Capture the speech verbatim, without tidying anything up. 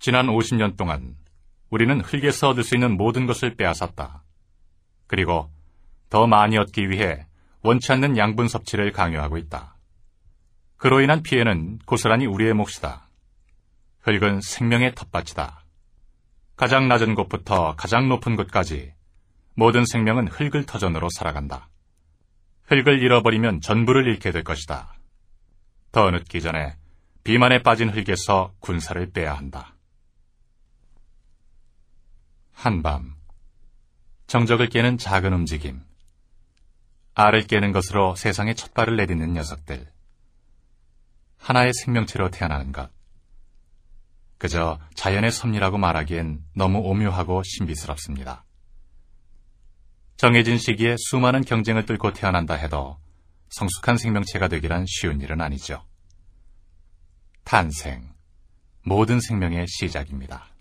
지난 오십 년 동안 우리는 흙에서 얻을 수 있는 모든 것을 빼앗았다. 그리고 더 많이 얻기 위해 원치 않는 양분 섭취를 강요하고 있다. 그로 인한 피해는 고스란히 우리의 몫이다. 흙은 생명의 텃밭이다. 가장 낮은 곳부터 가장 높은 곳까지 모든 생명은 흙을 터전으로 살아간다. 흙을 잃어버리면 전부를 잃게 될 것이다. 더 늦기 전에 비만에 빠진 흙에서 군사를 빼야 한다. 한밤, 정적을 깨는 작은 움직임, 알을 깨는 것으로 세상에 첫 발을 내딛는 녀석들, 하나의 생명체로 태어나는 것, 그저 자연의 섭리라고 말하기엔 너무 오묘하고 신비스럽습니다. 정해진 시기에 수많은 경쟁을 뚫고 태어난다 해도 성숙한 생명체가 되기란 쉬운 일은 아니죠. 탄생, 모든 생명의 시작입니다.